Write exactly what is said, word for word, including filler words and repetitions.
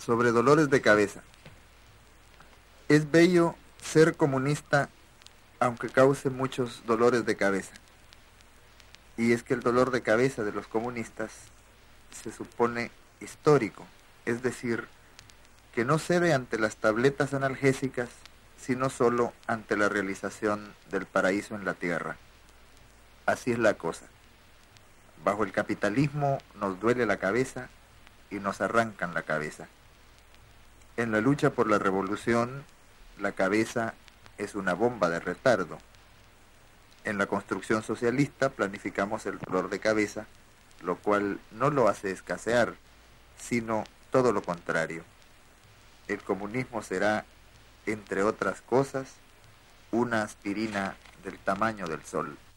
Sobre dolores de cabeza. Es bello ser comunista aunque cause muchos dolores de cabeza. Y es que el dolor de cabeza de los comunistas se supone histórico, es decir, que no cede ante las tabletas analgésicas, sino solo ante la realización del paraíso en la tierra. Así es la cosa. Bajo el capitalismo nos duele la cabeza y nos arrancan la cabeza. En la lucha por la revolución, la cabeza es una bomba de retardo. En la construcción socialista planificamos el dolor de cabeza, lo cual no lo hace escasear, sino todo lo contrario. El comunismo será, entre otras cosas, una aspirina del tamaño del sol.